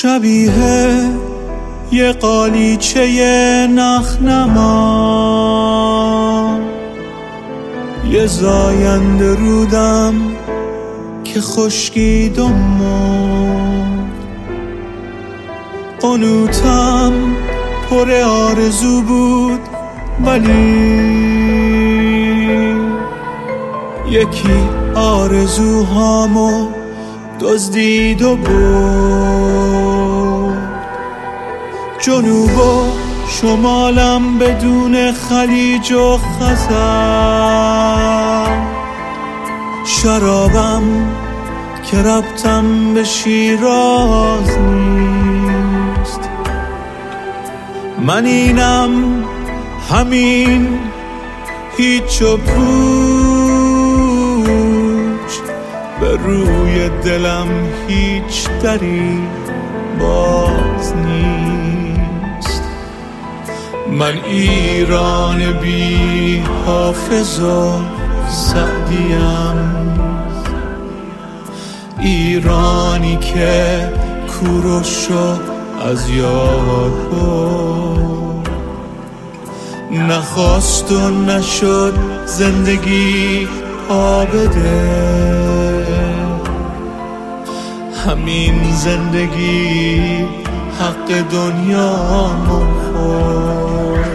شبیه یه قالیچه نخنما، یه زاینده رودم که خشکید و مرد. قنوتم پر آرزو بود ولی یکی آرزوهامو دزدید و برد. جنوب و شمالم بدون خلیج و خزر، شرابم که ربطم به شیراز نیست. من اینم همین هیچ و پوچ، به روی دلم هیچ دری باز نیست. من ایران بی حافظ و سعدیم، ایرانی که کوروشو از یاد برد. نخواست و نشد زندگی پا بده، همین زندگی حق دنیا خورد.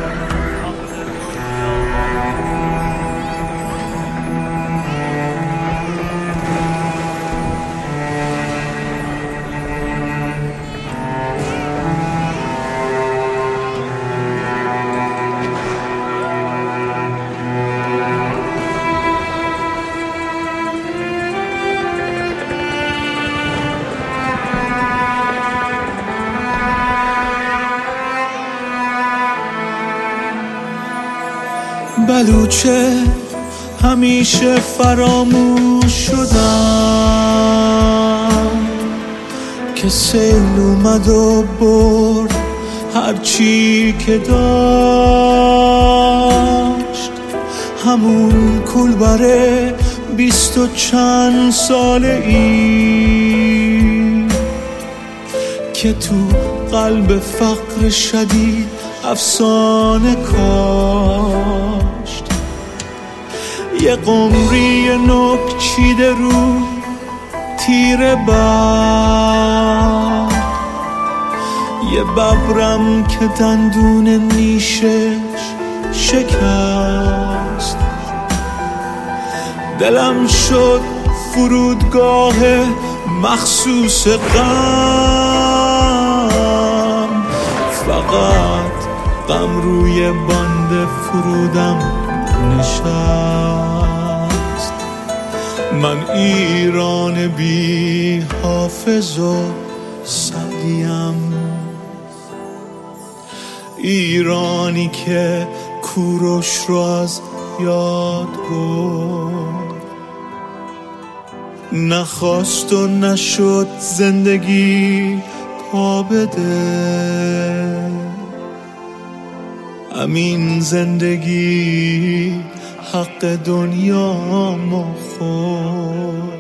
بلوچه همیشه فراموش شدم که سیل اومد و برد هرچی که داشت. همون کولبره 20 و چند ساله ای که تو قلب فقر شدید افسانه کاشت. یه قمری نوک چیده رو تیر برق، یه ببرم که دندون نیشش شکست. دلم شد فرودگاه مخصوص غم، فقط غم روی باند فرودم نشست. من ایران بی حافظ و سعدیم، ایرانی که کوروش رو از یاد برد. نخواست و نشد زندگی پا بده، همین زندگی حق دنیا خورد.